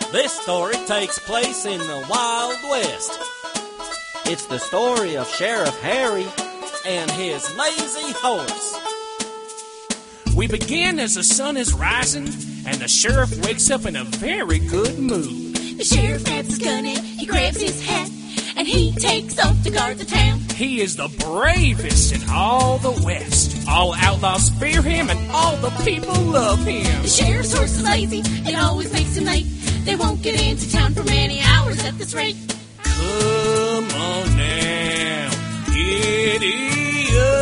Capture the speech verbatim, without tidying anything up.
This story takes place in the Wild West. It's the story of Sheriff Harry and his lazy horse. We begin as the sun is rising, and the sheriff wakes up in a very good mood. The sheriff grabs his gun and he grabs his hat, and he takes off to guard the town. He is the bravest in all the West. All outlaws fear him, and all the people love him. The sheriff's horse is lazy, it always makes him late. They won't get into town for many hours at this rate. Come on now, giddy up.